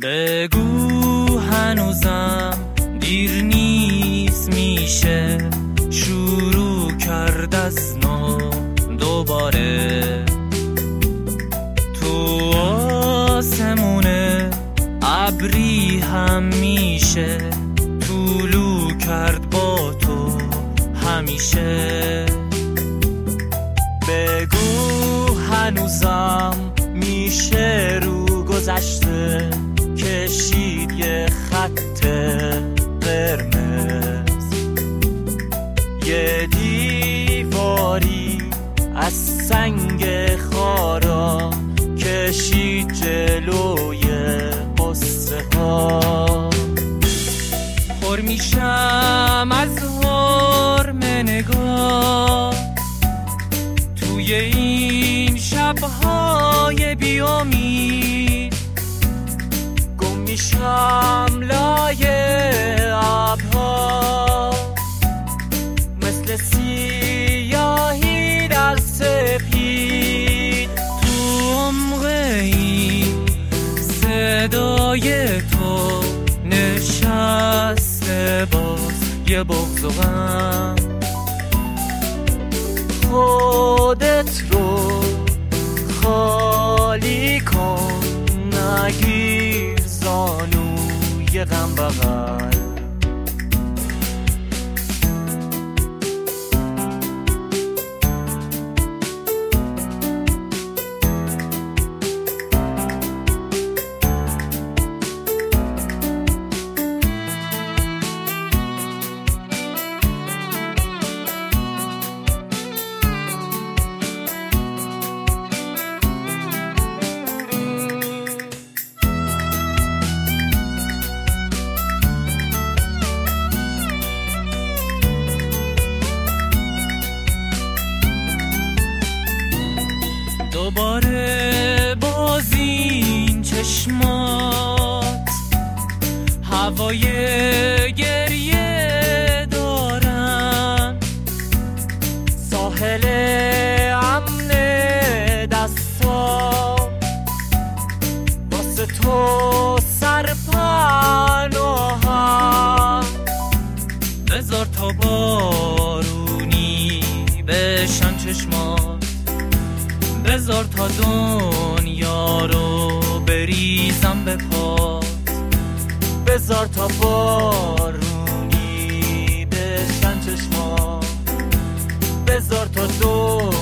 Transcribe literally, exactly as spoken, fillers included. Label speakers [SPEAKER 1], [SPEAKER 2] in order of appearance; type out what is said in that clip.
[SPEAKER 1] بگو هنوزم دیر نیست، میشه شروع کرد از نو دوباره. تو آسمونه ابری هم میشه طولو کرد با تو همیشه. بگو هنوزم میشه رو گذشته کشید یه خط قرمز، یه دیواری از سنگ خارا کشید جلوی قصه ها. پر میشم از حرم نگاه توی این شبهای بیامید، گم میشم لای ابرها مثل سیاهی در سپید. تو عمق این صدای تو نشسته باز یه بغض و غم. خودت رو خالی کن، نگیر زانوی غم بغل. دوباره باز این چشمات هوای گریه دارن، ساحل امن دستا واسه تو سرپناهم. بذار تا بارونی بشن چشمات، بذار تا دنیا رو بریزم به پات، بذار تا بارونی بشکن چشمات، بذار تا دنیا